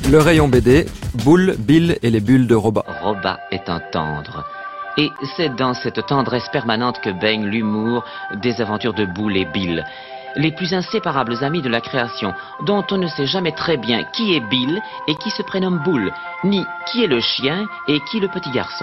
Le rayon BD, Boule, Bill et les bulles de Roba. Roba est un tendre. Et c'est dans cette tendresse permanente que baigne l'humour des aventures de Boule et Bill. Les plus inséparables amis de la création, dont on ne sait jamais très bien qui est Bill et qui se prénomme Boule, ni qui est le chien et qui le petit garçon.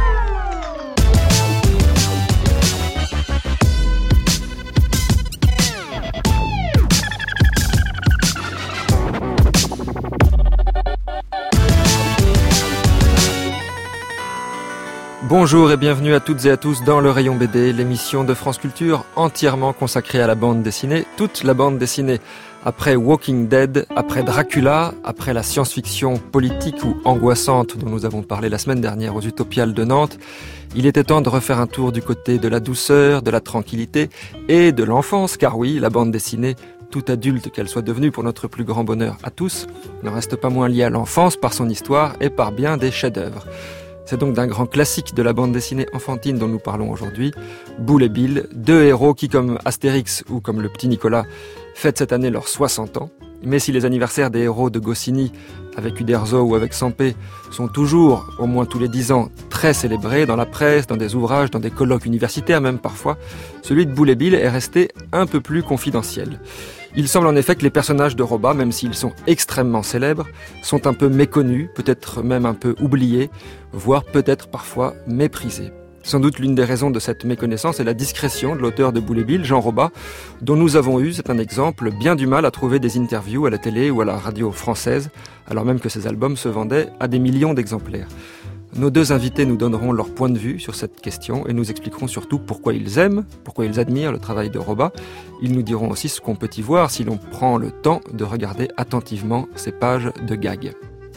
Bonjour et bienvenue à toutes et à tous dans le rayon BD, l'émission de France Culture entièrement consacrée à la bande dessinée, toute la bande dessinée. Après Walking Dead, après Dracula, après la science-fiction politique ou angoissante dont nous avons parlé la semaine dernière aux Utopiales de Nantes, il était temps de refaire un tour du côté de la douceur, de la tranquillité et de l'enfance, car oui, la bande dessinée, tout adulte qu'elle soit devenue pour notre plus grand bonheur à tous, ne reste pas moins liée à l'enfance par son histoire et par bien des chefs-d'œuvre. C'est donc d'un grand classique de la bande dessinée enfantine dont nous parlons aujourd'hui, Boule et Bill, deux héros qui, comme Astérix ou comme le petit Nicolas, fêtent cette année leurs 60 ans. Mais si les anniversaires des héros de Goscinny, avec Uderzo ou avec Sampé, sont toujours, au moins tous les 10 ans, très célébrés dans la presse, dans des ouvrages, dans des colloques universitaires même parfois, celui de Boule et Bill est resté un peu plus confidentiel. Il semble en effet que les personnages de Roba, même s'ils sont extrêmement célèbres, sont un peu méconnus, peut-être même un peu oubliés, voire peut-être parfois méprisés. Sans doute l'une des raisons de cette méconnaissance est la discrétion de l'auteur de Boule et Bill, Jean Roba, dont nous avons eu, c'est un exemple, bien du mal à trouver des interviews à la télé ou à la radio française, alors même que ses albums se vendaient à des millions d'exemplaires. Nos deux invités nous donneront leur point de vue sur cette question et nous expliqueront surtout pourquoi ils aiment, pourquoi ils admirent le travail de Roba. Ils nous diront aussi ce qu'on peut y voir si l'on prend le temps de regarder attentivement ces pages de gags.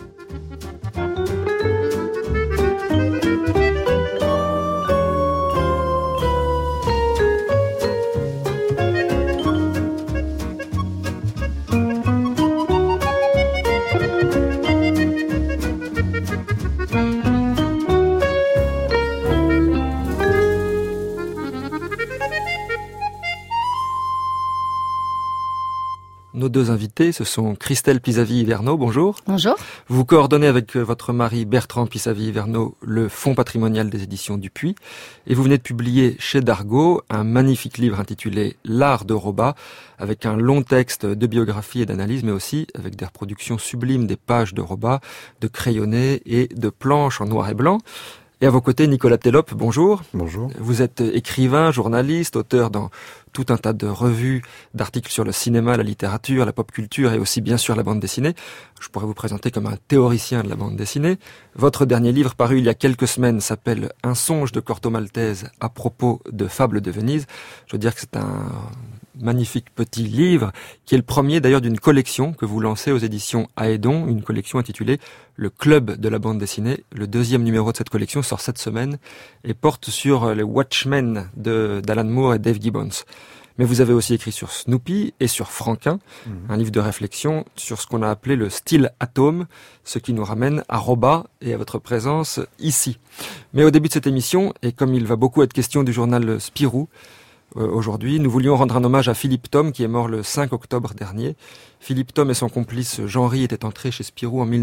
Nos deux invités, ce sont Christelle Pisavi-Hiverneau, bonjour. Bonjour. Vous coordonnez avec votre mari Bertrand Pisavi-Hiverneau le Fonds patrimonial des éditions Dupuis et vous venez de publier chez Dargaud un magnifique livre intitulé L'art de Roba, avec un long texte de biographie et d'analyse, mais aussi avec des reproductions sublimes des pages de Roba, de crayonnés et de planches en noir et blanc. Et à vos côtés, Nicolas Telope, bonjour. Bonjour. Vous êtes écrivain, journaliste, auteur dans tout un tas de revues, d'articles sur le cinéma, la littérature, la pop culture et aussi bien sûr la bande dessinée. Je pourrais vous présenter comme un théoricien de la bande dessinée. Votre dernier livre paru il y a quelques semaines s'appelle Un songe de Corto Maltese à propos de Fables de Venise. Je veux dire que c'est un magnifique petit livre qui est le premier d'ailleurs d'une collection que vous lancez aux éditions Aedon, une collection intitulée Le Club de la bande dessinée. Le deuxième numéro de cette collection sort cette semaine et porte sur les Watchmen d'Alan Moore et Dave Gibbons. Mais vous avez aussi écrit sur Snoopy et sur Franquin, un livre de réflexion sur ce qu'on a appelé le style atome, ce qui nous ramène à Roba et à votre présence ici. Mais au début de cette émission, et comme il va beaucoup être question du journal Spirou, aujourd'hui, nous voulions rendre un hommage à Philippe Thom qui est mort le 5 octobre dernier. Philippe Thom et son complice Jean-Ry étaient entrés chez Spirou en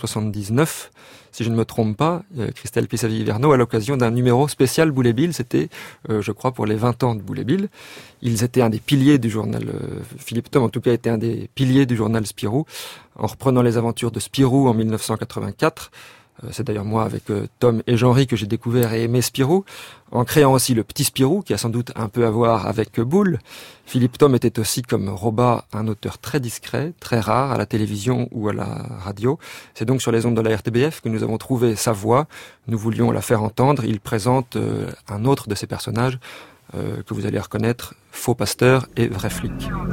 1979, si je ne me trompe pas, Christelle Pisavi-Hiverneau, à l'occasion d'un numéro spécial Boule et Bill, c'était, je crois, pour les 20 ans de Boule et Bill. Ils étaient un des piliers du journal, Philippe Thom en tout cas était un des piliers du journal Spirou, en reprenant les aventures de Spirou en 1984. C'est d'ailleurs moi avec Tom et Jean-Ry que j'ai découvert et aimé Spirou, en créant aussi le petit Spirou qui a sans doute un peu à voir avec Boule. Philippe Thom était aussi comme Roba un auteur très discret, très rare à la télévision ou à la radio. C'est donc sur les ondes de la RTBF que nous avons trouvé sa voix. Nous voulions la faire entendre. Il présente un autre de ses personnages que vous allez reconnaître, faux pasteur et vrai flic.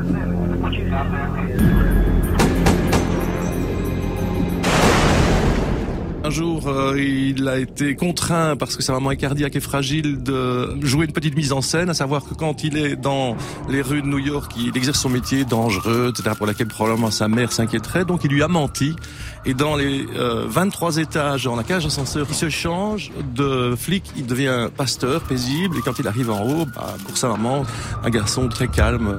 Un jour, il a été contraint, parce que sa maman est cardiaque et fragile, de jouer une petite mise en scène, à savoir que quand il est dans les rues de New York, il exerce son métier dangereux, etc., pour laquelle probablement sa mère s'inquiéterait, donc il lui a menti. Et dans les 23 étages, dans la cage d'ascenseur, il se change de flic, il devient pasteur, paisible, et quand il arrive en haut, pour sa maman, un garçon très calme.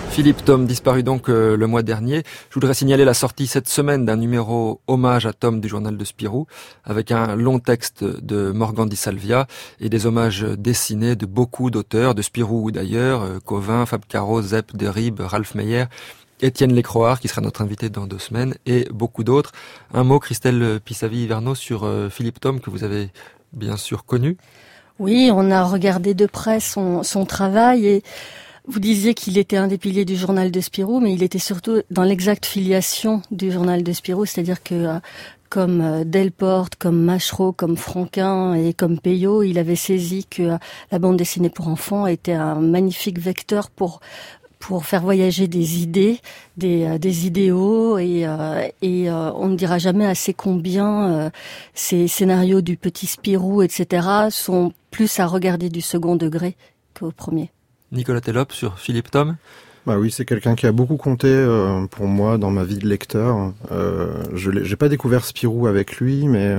Philippe Thom, disparu donc le mois dernier. Je voudrais signaler la sortie cette semaine d'un numéro hommage à Thom du journal de Spirou, avec un long texte de Morgan Di Salvia et des hommages dessinés de beaucoup d'auteurs, de Spirou ou d'ailleurs, Cauvin, Fab Caro, Zepp, Derrib, Ralph Meyer, Étienne Lécroard, qui sera notre invité dans 2 semaines, et beaucoup d'autres. Un mot, Christelle Pissavi-Hiverneau, sur Philippe Thom, que vous avez bien sûr connu. Oui, on a regardé de près son travail et vous disiez qu'il était un des piliers du journal de Spirou, mais il était surtout dans l'exacte filiation du journal de Spirou, c'est-à-dire que comme Delporte, comme Machereau, comme Franquin et comme Peyo, il avait saisi que la bande dessinée pour enfants était un magnifique vecteur pour faire voyager des idées, des idéaux et on ne dira jamais assez combien ces scénarios du petit Spirou, etc. sont plus à regarder du second degré qu'au premier. Nicolas Tellop sur Philippe Thom. Bah oui, c'est quelqu'un qui a beaucoup compté pour moi dans ma vie de lecteur. J'ai pas découvert Spirou avec lui, mais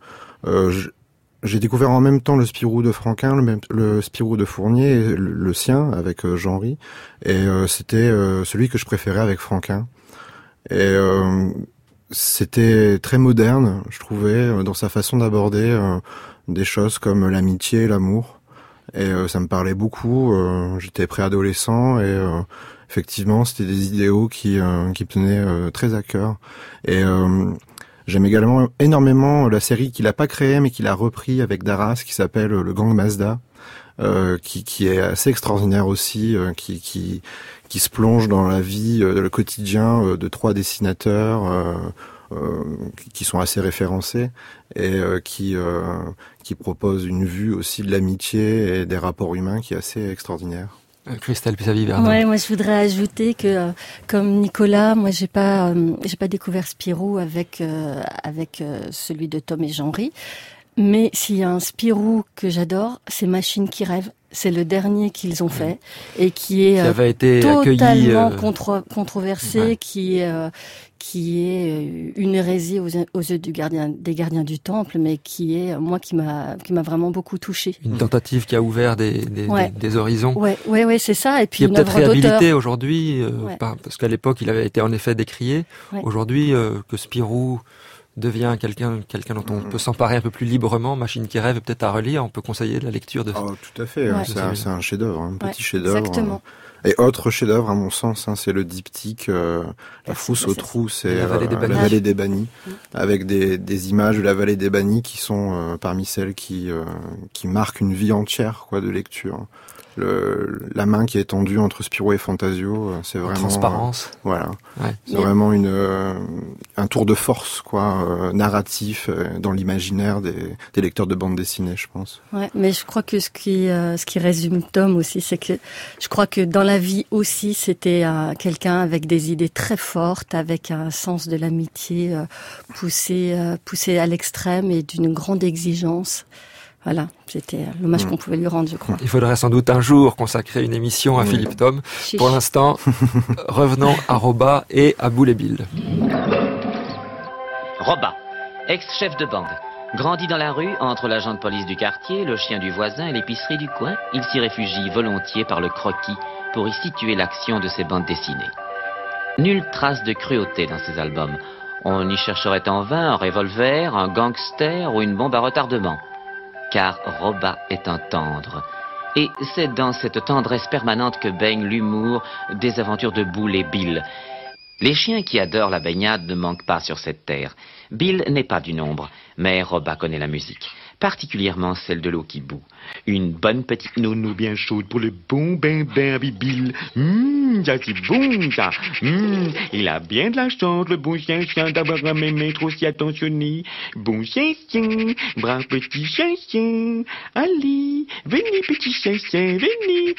j'ai découvert en même temps le Spirou de Franquin, le Spirou de Fournier, et le sien avec Jean-Ry, et c'était celui que je préférais avec Franquin. Et c'était très moderne, je trouvais, dans sa façon d'aborder des choses comme l'amitié, l'amour. Et ça me parlait beaucoup. J'étais préadolescent et effectivement, c'était des idéaux qui me tenaient très à cœur. Et j'aime également énormément la série qu'il a pas créée mais qu'il a repris avec Darras, qui s'appelle Le Gang Mazda, qui est assez extraordinaire aussi, qui se plonge dans la vie, le quotidien de 3 dessinateurs qui sont assez référencés et qui propose une vue aussi de l'amitié et des rapports humains qui est assez extraordinaire. Christelle Pissavi-Hiverneau. Ouais, moi je voudrais ajouter que comme Nicolas, moi j'ai pas découvert Spirou avec celui de Thom et Jean-Ry, mais s'il y a un Spirou que j'adore, c'est Machine qui rêve. C'est le dernier qu'ils ont fait et qui avait été totalement accueilli, controversé, ouais. qui est une hérésie aux yeux des gardiens du temple, mais qui m'a vraiment beaucoup qu'une une tentative qui a ouvert des horizons. Ouais, c'est ça. Et puis qui est une peut-être œuvre d'auteur. réhabilité aujourd'hui, parce qu'à l'époque il avait été en effet décrié. Ouais. Aujourd'hui, que Spirou devient quelqu'un dont on peut s'emparer un peu plus librement, Machine qui rêve, peut-être à relire, on peut conseiller la lecture de... Oh, tout à fait, ouais. C'est un chef-d'œuvre, un petit chef-d'œuvre. Exactement. Et autre chef-d'œuvre, à mon sens, c'est le diptyque La Frousse aux Trousses et La Vallée des Bannis, avec des images de la Vallée des Bannis qui sont parmi celles qui marquent une vie entière de lecture. La main qui est tendue entre Spirou et Fantasio, c'est vraiment... Transparence. Voilà. Ouais. C'est vraiment un tour de force, narratif dans l'imaginaire des lecteurs de bande dessinée, je pense. Ouais, mais je crois que ce qui résume Thom aussi, c'est que je crois que dans la vie aussi, c'était quelqu'un avec des idées très fortes, avec un sens de l'amitié poussé à l'extrême et d'une grande exigence. Voilà, c'était l'hommage qu'on pouvait lui rendre, je crois. Il faudrait sans doute un jour consacrer une émission à Philippe Thom. Chiche. Pour l'instant, revenons à Roba et à Boule et Bill. Roba, ex-chef de bande. Grandi dans la rue, entre l'agent de police du quartier, le chien du voisin et l'épicerie du coin, il s'y réfugie volontiers par le croquis pour y situer l'action de ses bandes dessinées. Nulle trace de cruauté dans ses albums. On y chercherait en vain un revolver, un gangster ou une bombe à retardement. Car Roba est un tendre. Et c'est dans cette tendresse permanente que baigne l'humour des aventures de Boule et Bill. Les chiens qui adorent la baignade ne manquent pas sur cette terre. Bill n'est pas du nombre, mais Roba connaît la musique, particulièrement celle de l'eau qui bout. Une bonne petite nounou bien chaude pour le bon bain avec Bill. Ça c'est bon ça. Il a bien de la chance, le bon chien d'avoir un maître aussi attentionné. Bon chien, brave petit chien. Allez, venez petit chien, venez.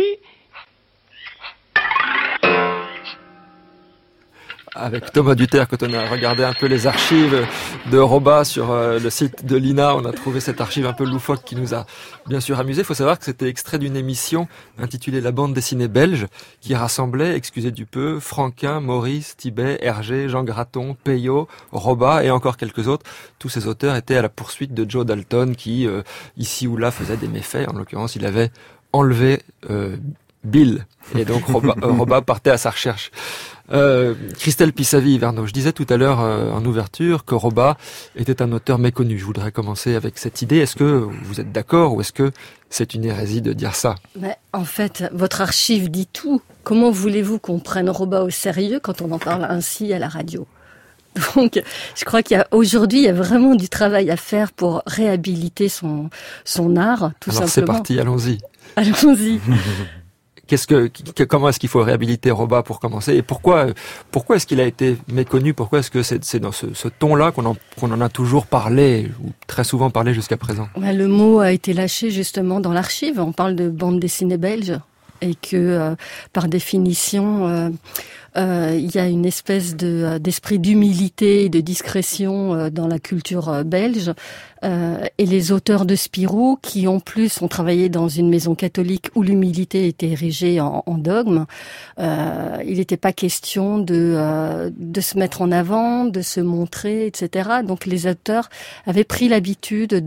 Avec Thomas Duterre, quand on a regardé un peu les archives de Roba sur le site de l'INA, on a trouvé cette archive un peu loufoque qui nous a bien sûr amusé. Il faut savoir que c'était extrait d'une émission intitulée La bande dessinée belge, qui rassemblait, excusez du peu, Franquin, Maurice, Thibet, Hergé, Jean Graton, Peyo, Roba et encore quelques autres. Tous ces auteurs étaient à la poursuite de Joe Dalton qui, ici ou là, faisait des méfaits. En l'occurrence, il avait enlevé Bill. Et donc Roba partait à sa recherche. Christelle Pisavy-Vergnaud, je disais tout à l'heure en ouverture que Roba était un auteur méconnu. Je voudrais commencer avec cette idée. Est-ce que vous êtes d'accord ou est-ce que c'est une hérésie de dire ça? Mais en fait, votre archive dit tout. Comment voulez-vous qu'on prenne Roba au sérieux quand on en parle ainsi à la radio? Donc, je crois qu'aujourd'hui, il y a vraiment du travail à faire pour réhabiliter son art, tout simplement. Alors c'est parti, allons-y. Allons-y. Comment est-ce qu'il faut réhabiliter Roba pour commencer? Et pourquoi est-ce qu'il a été méconnu? Pourquoi est-ce que c'est dans ce ton-là qu'on en a toujours parlé, ou très souvent parlé jusqu'à présent? Le mot a été lâché justement dans l'archive. On parle de bande dessinée belge et que, par définition, il y a une espèce d'esprit d'humilité et de discrétion dans la culture belge. Et les auteurs de Spirou, qui en plus ont travaillé dans une maison catholique où l'humilité était érigée en dogme, il n'était pas question de se mettre en avant, de se montrer, etc. Donc les auteurs avaient pris l'habitude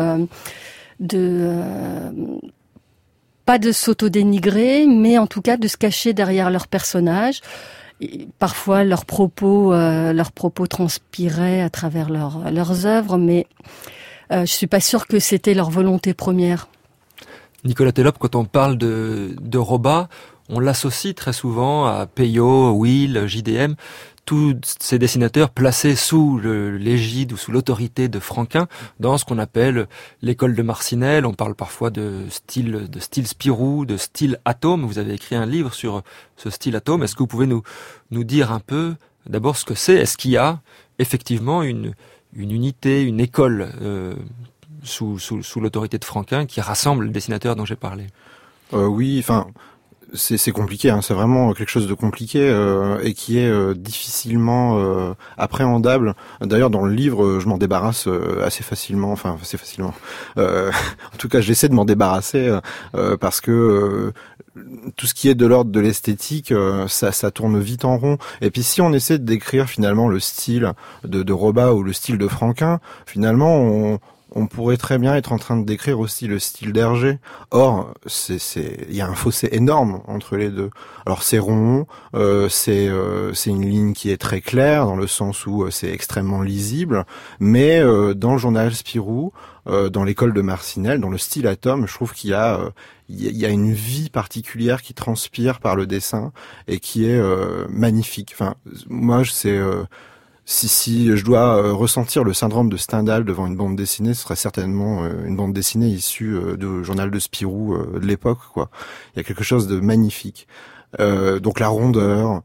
pas de s'auto-dénigrer, mais en tout cas de se cacher derrière leur personnage. Et parfois, leurs propos transpiraient à travers leurs œuvres, mais je suis pas sûre que c'était leur volonté première. Nicolas Tellop, quand on parle de Roba, on l'associe très souvent à Peyo, Will, JDM, tous ces dessinateurs placés sous l'égide ou sous l'autorité de Franquin dans ce qu'on appelle l'école de Marcinelle. On parle parfois de style Spirou, de style Atome. Vous avez écrit un livre sur ce style Atome. Est-ce que vous pouvez nous dire un peu d'abord ce que c'est? Est-ce qu'il y a effectivement une unité, une école sous l'autorité de Franquin qui rassemble les dessinateurs dont j'ai parlé? Oui, enfin... C'est compliqué, hein, c'est vraiment quelque chose de compliqué et qui est difficilement appréhendable. D'ailleurs, dans le livre, je m'en débarrasse assez facilement. En tout cas, j'essaie de m'en débarrasser parce que tout ce qui est de l'ordre de l'esthétique, ça tourne vite en rond. Et puis, si on essaie de décrire finalement le style de Roba ou le style de Franquin, finalement, on pourrait très bien être en train de décrire aussi le style d'Hergé. Or, il y a un fossé énorme entre les deux. Alors c'est rond, c'est une ligne qui est très claire dans le sens où c'est extrêmement lisible, mais dans le journal Spirou, dans l'école de Marcinelle, dans le style Atome, je trouve qu'il y a une vie particulière qui transpire par le dessin et qui est magnifique. Enfin, moi, si je dois ressentir le syndrome de Stendhal devant une bande dessinée, ce serait certainement une bande dessinée issue du journal de Spirou de l'époque, quoi. Il y a quelque chose de magnifique. Donc la rondeur,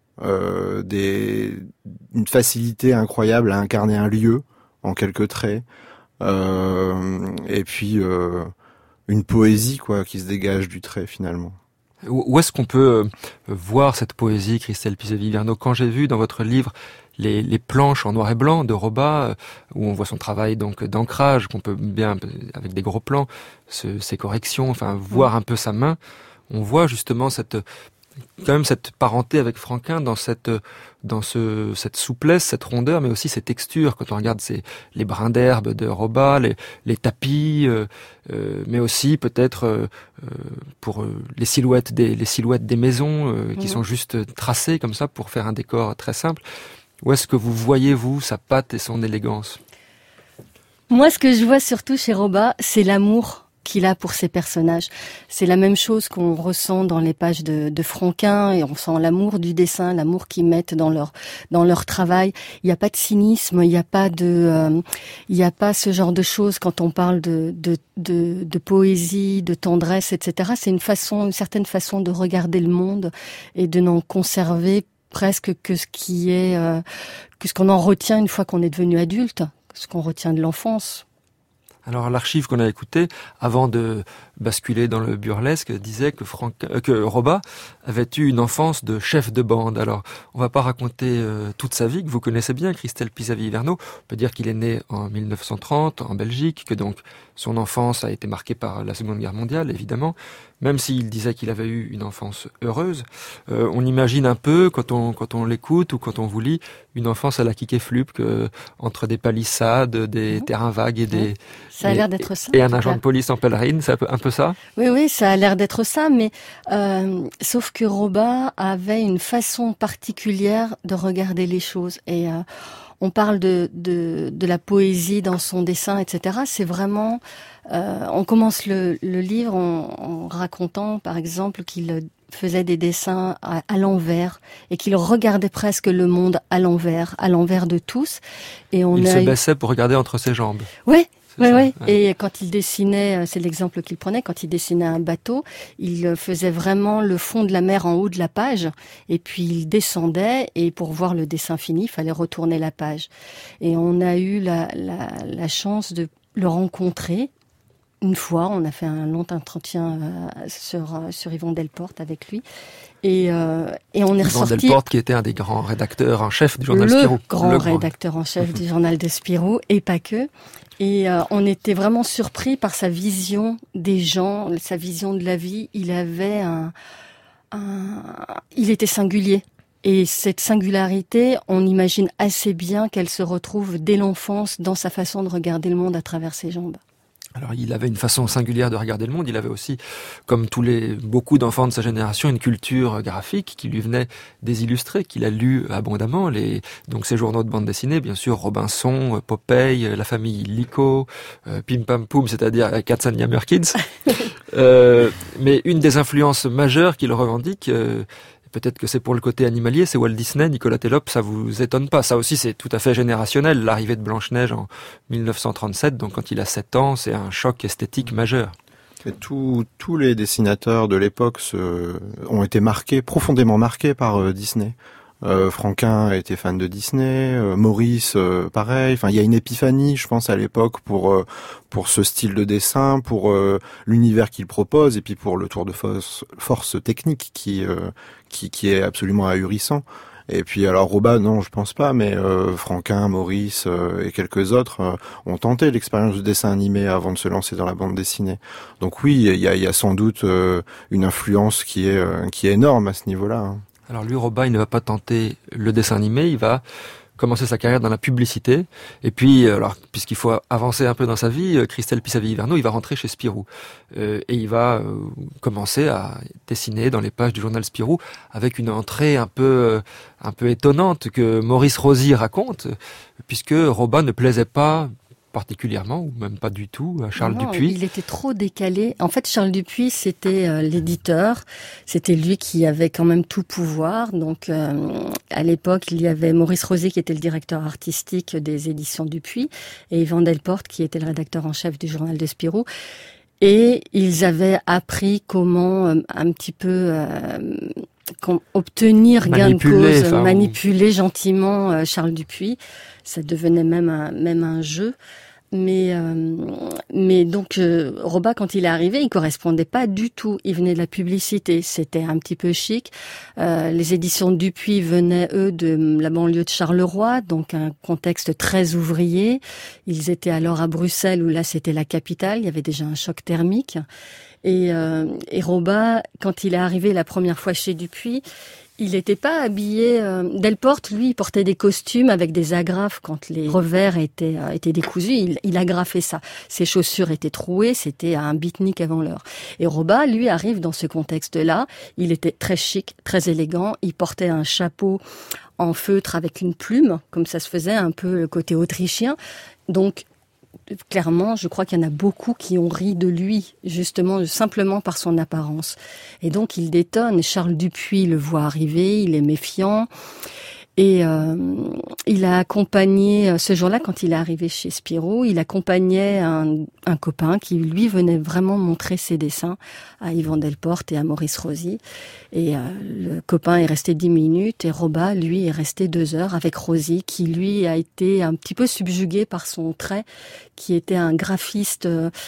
une facilité incroyable à incarner un lieu en quelques traits, et puis une poésie, quoi, qui se dégage du trait finalement. Où est-ce qu'on peut voir cette poésie, Christelle Pisavy-Vergnaud? Quand j'ai vu dans votre livre les planches en noir et blanc de Roba, où on voit son travail donc d'ancrage, qu'on peut bien, avec des gros plans, ses corrections, enfin voir un peu sa main, on voit justement cette parenté avec Franquin dans cette souplesse, cette rondeur, mais aussi ces textures. Quand on regarde les brins d'herbe de Roba, les tapis, mais aussi peut-être pour les silhouettes des maisons qui sont juste tracées comme ça pour faire un décor très simple. Où est-ce que vous voyez, sa patte et son élégance? Moi, ce que je vois surtout chez Roba, c'est l'amour qu'il a pour ses personnages. C'est la même chose qu'on ressent dans les pages de Franquin, et on sent l'amour du dessin, l'amour qu'ils mettent dans leur travail. Il n'y a pas de cynisme, il n'y a pas ce genre de choses quand on parle de poésie, de tendresse, etc. C'est une certaine façon de regarder le monde et de n'en conserver presque que ce qu'on en retient une fois qu'on est devenu adulte, ce qu'on retient de l'enfance. Alors l'archive qu'on a écoutée, avant de basculer dans le burlesque, disait que Roba avait eu une enfance de chef de bande. Alors on va pas raconter toute sa vie, que vous connaissez bien, Christelle Pisavy-Vergnaud. On peut dire qu'il est né en 1930 en Belgique, que donc son enfance a été marquée par la Seconde Guerre mondiale, évidemment. Même s'il disait qu'il avait eu une enfance heureuse, on imagine un peu, quand on l'écoute ou quand on vous lit, une enfance à la Kike Flup, entre des palissades, des terrains vagues et Ça a l'air d'être ça. Et un agent de police en pèlerine, c'est un peu ça? Oui, ça a l'air d'être ça, mais sauf que Roba avait une façon particulière de regarder les choses. Et on parle de la poésie dans son dessin, etc. C'est vraiment... on commence le livre en racontant, par exemple, qu'il faisait des dessins à l'envers et qu'il regardait presque le monde à l'envers de tous. Et il se baissait pour regarder entre ses jambes. Oui. Ouais. Et quand il dessinait, c'est l'exemple qu'il prenait, quand il dessinait un bateau, il faisait vraiment le fond de la mer en haut de la page, et puis il descendait, et pour voir le dessin fini, il fallait retourner la page. Et on a eu la chance de le rencontrer. Une fois, on a fait un long entretien sur Yvon Delporte avec lui. Et on est ressorti... Yvon Delporte, qui était un des grands rédacteurs en chef du journal Spirou. Le grand rédacteur en chef du journal de Spirou, et pas que. Et on était vraiment surpris par sa vision des gens, sa vision de la vie. Il avait il était singulier. Et cette singularité, on imagine assez bien qu'elle se retrouve dès l'enfance dans sa façon de regarder le monde à travers ses jambes. Alors, il avait une façon singulière de regarder le monde. Il avait aussi, comme beaucoup d'enfants de sa génération, une culture graphique qui lui venait des illustrés, qu'il a lu abondamment. Donc, ses journaux de bande dessinée, bien sûr, Robinson, Popeye, la famille Lico, Pim Pam Poum, c'est-à-dire Katzenjammer-Kids. Mais une des influences majeures qu'il revendique, peut-être que c'est pour le côté animalier, c'est Walt Disney, Nicolas Télop, ça vous étonne pas. Ça aussi, c'est tout à fait générationnel. L'arrivée de Blanche-Neige en 1937, donc quand il a 7 ans, c'est un choc esthétique majeur. Et tous les dessinateurs de l'époque ont été profondément marqués par Disney. Franquin était fan de Disney, Maurice pareil. Enfin, il y a une épiphanie, je pense, à l'époque pour ce style de dessin, pour l'univers qu'il propose, et puis pour le tour de force technique qui est absolument ahurissant. Et puis alors Roba, non, je pense pas, mais Franquin, Maurice et quelques autres ont tenté l'expérience du dessin animé avant de se lancer dans la bande dessinée. Donc oui, il y a sans doute une influence qui est énorme à ce niveau-là, hein. Alors lui, Roba, il ne va pas tenter le dessin animé, il va commencer sa carrière dans la publicité. Et puis, alors, puisqu'il faut avancer un peu dans sa vie, Christelle Pisavy-Hiverneau, il va rentrer chez Spirou. Et il va commencer à dessiner dans les pages du journal Spirou avec une entrée un peu étonnante que Maurice Rosy raconte, puisque Roba ne plaisait pas particulièrement, ou même pas du tout, à Charles Dupuis. Il était trop décalé. En fait, Charles Dupuis, c'était l'éditeur. C'était lui qui avait quand même tout pouvoir. Donc, à l'époque, il y avait Maurice Rosy qui était le directeur artistique des éditions Dupuis et Yvan Delporte qui était le rédacteur en chef du journal de Spirou. Et ils avaient appris comment un petit peu obtenir gain de cause, manipuler gentiment Charles Dupuis. Ça devenait même un jeu. Mais donc Roba, quand il est arrivé, il correspondait pas du tout. Il venait de la publicité, c'était un petit peu chic. Les éditions Dupuis venaient eux de la banlieue de Charleroi, donc un contexte très ouvrier. Ils étaient alors à Bruxelles où là c'était la capitale. Il y avait déjà un choc thermique. Et Roba, quand il est arrivé la première fois chez Dupuis, il n'était pas habillé... Delporte, lui, il portait des costumes avec des agrafes quand les revers étaient décousus. Il agrafait ça. Ses chaussures étaient trouées, c'était un beatnik avant l'heure. Et Roba, lui, arrive dans ce contexte-là. Il était très chic, très élégant. Il portait un chapeau en feutre avec une plume, comme ça se faisait un peu le côté autrichien. Donc, clairement, je crois qu'il y en a beaucoup qui ont ri de lui, justement, simplement par son apparence. Et donc, il détonne. Charles Dupuis le voit arriver, il est méfiant. Et il a accompagné, ce jour-là, quand il est arrivé chez Spirou, il accompagnait un copain qui, lui, venait vraiment montrer ses dessins à Yvan Delporte et à Maurice Rosy. Et le copain est resté 10 minutes et Roba, lui, est resté 2 heures avec Rosy, qui, lui, a été un petit peu subjugué par son trait, qui était un graphiste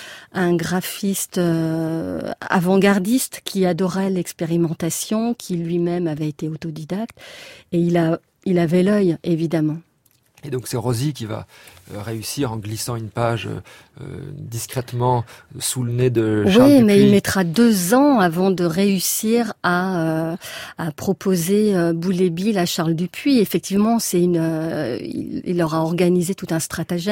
avant-gardiste qui adorait l'expérimentation, qui lui-même avait été autodidacte. Et il avait l'œil, évidemment. Et donc c'est Rosy qui va réussir en glissant une page discrètement sous le nez de Charles Dupuis. Oui, mais il mettra 2 ans avant de réussir à proposer Boule et Bill à Charles Dupuis. Effectivement, il leur a organisé tout un stratagème.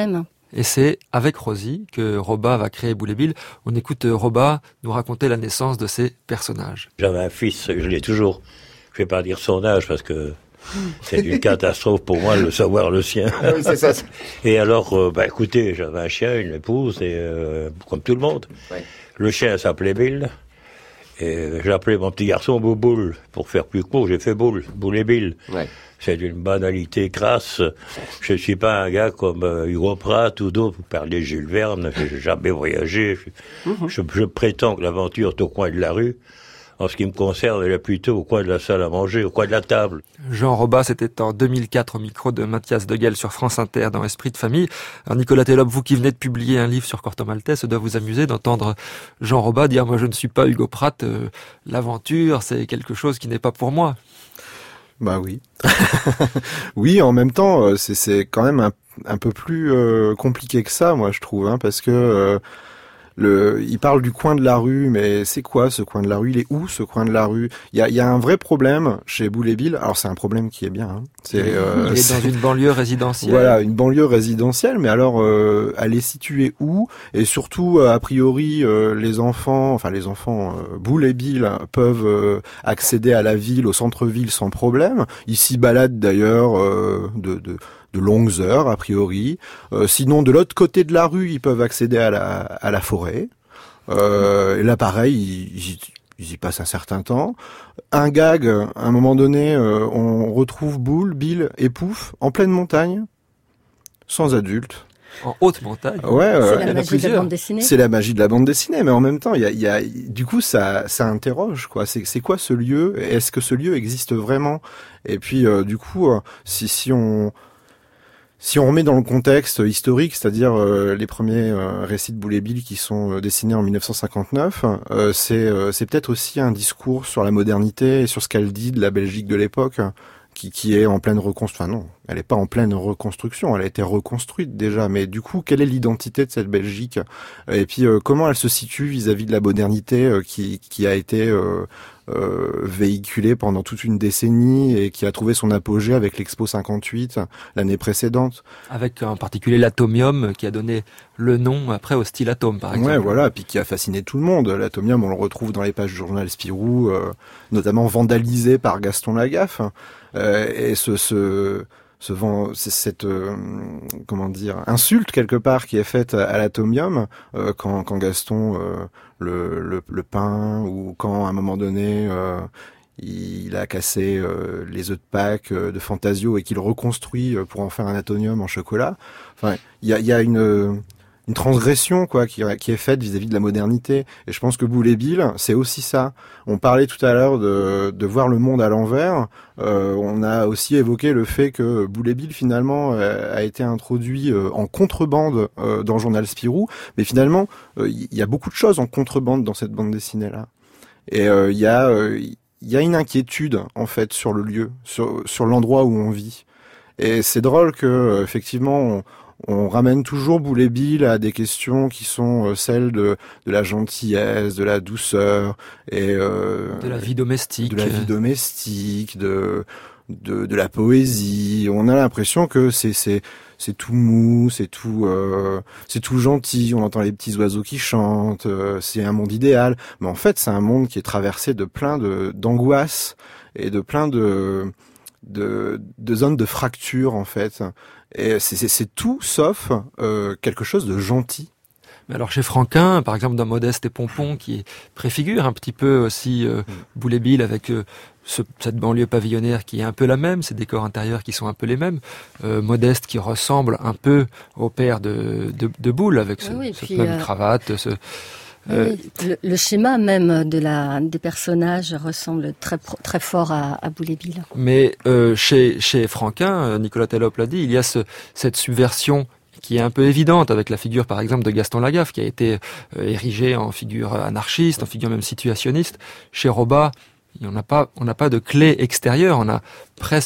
Et c'est avec Rosie que Robat va créer Boule et Bill. On écoute Robat nous raconter la naissance de ces personnages. J'avais un fils, je l'ai toujours. Je vais pas dire son âge parce que c'est une catastrophe pour moi de le savoir le sien. Ah oui, c'est ça. Et alors, écoutez, j'avais un chien, une épouse, et comme tout le monde. Ouais. Le chien s'appelait Bill. Et j'ai appelé mon petit garçon Bouboule. Pour faire plus court, j'ai fait Boule et Bill. Ouais. C'est d'une banalité crasse. Je ne suis pas un gars comme Hugo Pratt ou d'autres. Vous parlez Jules Verne, j'ai jamais voyagé. Je prétends que l'aventure est au coin de la rue. En ce qui me concerne, elle est plutôt au coin de la salle à manger, au coin de la table. Jean Robat, c'était en 2004 au micro de Mathias Deguel sur France Inter dans Esprit de famille. Alors Nicolas Tellop, vous qui venez de publier un livre sur Corto Maltese, ça doit vous amuser d'entendre Jean Robat dire « Moi je ne suis pas Hugo Pratt, l'aventure c'est quelque chose qui n'est pas pour moi ». Bah oui. Oui, en même temps, c'est quand même un peu plus compliqué que ça, moi je trouve, hein, parce que il parle du coin de la rue, mais c'est quoi ce coin de la rue? Il est où ce coin de la rue? Il y a un vrai problème chez Boule et Bill. Alors c'est un problème qui est bien. Hein. Il est dans une banlieue résidentielle. Voilà, une banlieue résidentielle, mais alors elle est située où? Et surtout, a priori, les enfants Boule et Bill peuvent accéder à la ville, au centre-ville sans problème. Ils s'y baladent d'ailleurs de longues heures, a priori. Sinon, de l'autre côté de la rue, ils peuvent accéder à la forêt. Et là, pareil, ils y passent un certain temps. Un gag, à un moment donné, on retrouve Boule, Bill et Pouf en pleine montagne, sans adultes. En haute montagne. Ouais, c'est la magie de la bande dessinée. C'est la magie de la bande dessinée, mais en même temps, du coup, ça interroge, quoi. C'est quoi ce lieu? Est-ce que ce lieu existe vraiment? Et puis, du coup, si on remet dans le contexte historique, c'est-à-dire les premiers récits de Boule et Bill qui sont dessinés en 1959, c'est peut-être aussi un discours sur la modernité et sur ce qu'elle dit de la Belgique de l'époque, qui est en pleine reconstruction. Enfin non, elle n'est pas en pleine reconstruction, elle a été reconstruite déjà, mais du coup, quelle est l'identité de cette Belgique? Et puis, comment elle se situe vis-à-vis de la modernité qui a été véhiculée pendant toute une décennie et qui a trouvé son apogée avec l'Expo 58 l'année précédente. Avec en particulier l'atomium qui a donné le nom après au style atome, par exemple. Ouais, voilà, puis qui a fasciné tout le monde. L'atomium, on le retrouve dans les pages du journal Spirou, notamment vandalisé par Gaston Lagaffe. Et cette insulte quelque part qui est faite à l'atomium quand Gaston le peint, ou quand à un moment donné il a cassé les œufs de Pâques de Fantasio et qu'il reconstruit pour en faire un atomium en chocolat. Enfin, il y a une transgression quoi qui est faite vis-à-vis de la modernité, et je pense que Boule et Bill c'est aussi ça. On parlait tout à l'heure de voir le monde à l'envers. On a aussi évoqué le fait que Boule et Bill finalement a été introduit en contrebande dans le journal Spirou, mais finalement il y a beaucoup de choses en contrebande dans cette bande dessinée là, et il y a une inquiétude en fait sur le lieu, sur l'endroit où on vit, et c'est drôle que effectivement on ramène toujours Boule et Bill à des questions qui sont celles de la gentillesse, de la douceur et de la vie domestique, de la poésie. On a l'impression que c'est tout mou, c'est tout gentil. On entend les petits oiseaux qui chantent. C'est un monde idéal, mais en fait c'est un monde qui est traversé de plein d'angoisses et de plein de zones de fracture en fait. Et c'est tout sauf quelque chose de gentil. Mais alors chez Franquin, par exemple dans Modeste et Pompon, qui préfigure un petit peu aussi Boule et Bill avec cette banlieue pavillonnaire qui est un peu la même, ces décors intérieurs qui sont un peu les mêmes, Modeste qui ressemble un peu au père de Boule avec cette même cravate, le schéma même des personnages ressemble très fort à Boule et Bill. Mais chez Franquin, Nicolas Tellop l'a dit, il y a cette subversion qui est un peu évidente avec la figure par exemple de Gaston Lagaffe qui a été érigé en figure anarchiste, en figure même situationniste. Chez Robat, on n'a pas de clé extérieure, on a presque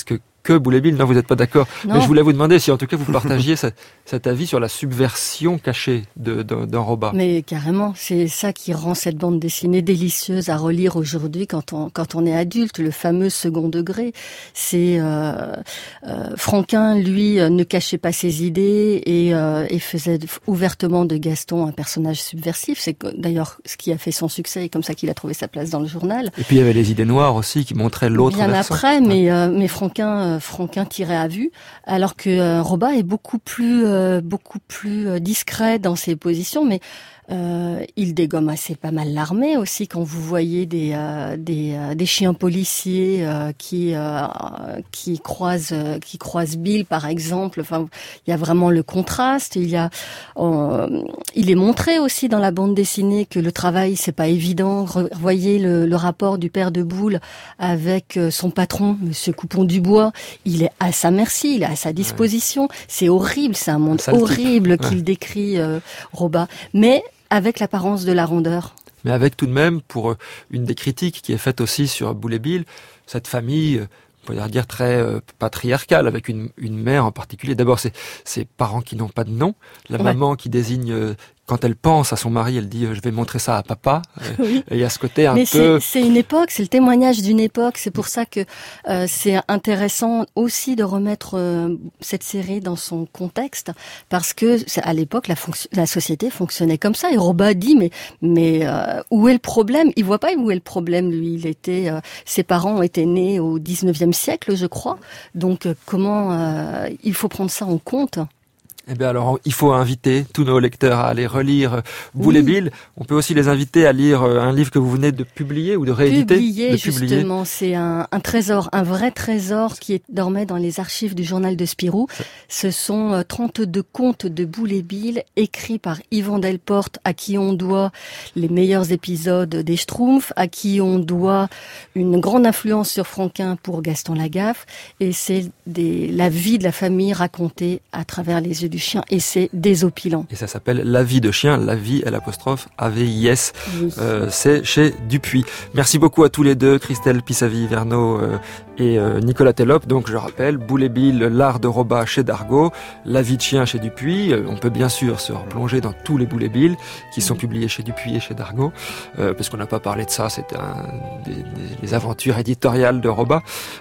que Boule et Bill. Non, vous n'êtes pas d'accord. Non. Mais je voulais vous demander si en tout cas vous partagiez cet avis sur la subversion cachée d'un Roba. Mais carrément, c'est ça qui rend cette bande dessinée délicieuse à relire aujourd'hui quand on est adulte. Le fameux second degré, c'est Franquin, lui, ne cachait pas ses idées et faisait ouvertement de Gaston un personnage subversif. C'est d'ailleurs ce qui a fait son succès et comme ça qu'il a trouvé sa place dans le journal. Et puis il y avait les idées noires aussi qui montraient l'autre bien versant. Après, mais Franquin tirait à vue, alors que Roba est beaucoup plus discret dans ses positions, mais il dégomme assez pas mal l'armée aussi. Quand vous voyez des chiens policiers qui croisent Bill par exemple, enfin il y a vraiment le contraste. Il est montré aussi dans la bande dessinée que le travail c'est pas évident. Voyez le rapport du père de Boule avec son patron, Monsieur Coupon-Dubois. Il est à sa merci, il est à sa disposition. Ouais. C'est horrible, c'est un monde horrible qu'il décrit Roba, mais avec l'apparence de la rondeur. Mais avec tout de même, pour une des critiques qui est faite aussi sur Boule et Bill, cette famille, on pourrait dire très patriarcale, avec une mère en particulier. D'abord, ces parents qui n'ont pas de nom, la maman qui désigne... Quand elle pense à son mari, elle dit « je vais montrer ça à papa oui. ». Et il y a ce côté un peu... c'est une époque, c'est le témoignage d'une époque. C'est pour ça que c'est intéressant aussi de remettre cette série dans son contexte, parce que à l'époque, la société fonctionnait comme ça. Et Roba dit « mais où est le problème ?» Il voit pas où est le problème, lui. Ses parents étaient nés au 19e siècle, je crois. Donc comment il faut prendre ça en compte ? Eh bien alors, il faut inviter tous nos lecteurs à aller relire Boule et Bill. On peut aussi les inviter à lire un livre que vous venez de publier ou de rééditer. Justement, c'est un trésor, un vrai trésor qui est dormait dans les archives du journal de Spirou. Ce sont 32 contes de Boule et Bill écrits par Yvan Delporte, à qui on doit les meilleurs épisodes des Schtroumpfs, à qui on doit une grande influence sur Franquin pour Gaston Lagaffe. Et c'est la vie de la famille racontée à travers les yeux du chien, et c'est désopilant. Et ça s'appelle La vie de chien, la vie l'apostrophe AVIS. Oui. C'est chez Dupuis. Merci beaucoup à tous les deux, Christelle Pissavi-Verneau et Nicolas Tellop. Donc je rappelle, Boule et Bill, l'art de Roba chez Dargaud, La vie de chien chez Dupuis. On peut bien sûr se replonger dans tous les Boule et Bill qui sont publiés chez Dupuis et chez Dargaud, parce qu'on n'a pas parlé de ça, c'était des aventures éditoriales de Roba.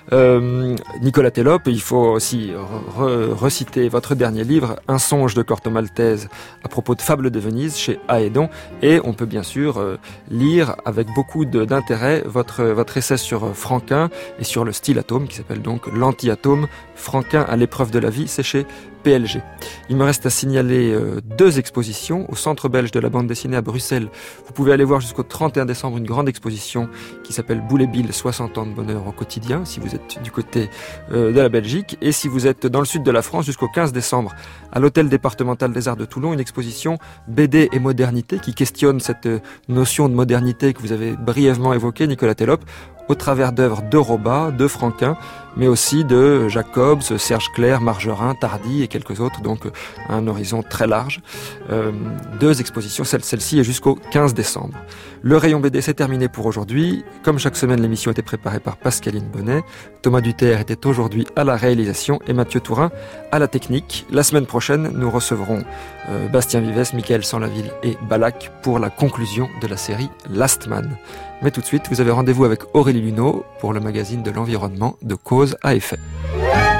Nicolas Tellop, il faut aussi reciter votre dernier livre, Un songe de Corto Maltese à propos de Fables de Venise chez Aédon, et on peut bien sûr lire avec beaucoup d'intérêt votre essai sur Franquin et sur le style atome qui s'appelle donc L'anti-atome, Franquin à l'épreuve de la vie, c'est chez PLG. Il me reste à signaler 2 expositions au Centre belge de la bande dessinée à Bruxelles. Vous pouvez aller voir jusqu'au 31 décembre une grande exposition qui s'appelle Boule et Bill, 60 ans de bonheur au quotidien, si vous êtes du côté de la Belgique. Et si vous êtes dans le sud de la France, jusqu'au 15 décembre, à l'hôtel départemental des Arts de Toulon, une exposition BD et modernité qui questionne cette notion de modernité que vous avez brièvement évoquée, Nicolas Tellop, au travers d'œuvres de Roba, de Franquin, mais aussi de Jacobs, Serge Clair, Margerin, Tardy et quelques autres, donc un horizon très large. 2 expositions, celle-ci est jusqu'au 15 décembre. Le rayon BD, c'est terminé pour aujourd'hui. Comme chaque semaine, l'émission était préparée par Pascaline Bonnet. Thomas Duterre était aujourd'hui à la réalisation et Mathieu Tourin à la technique. La semaine prochaine, nous recevrons Bastien Vives, Michael Sanlaville et Balak pour la conclusion de la série Last Man. Mais tout de suite, vous avez rendez-vous avec Aurélie Luneau pour le magazine de l'environnement de Cause à Effet.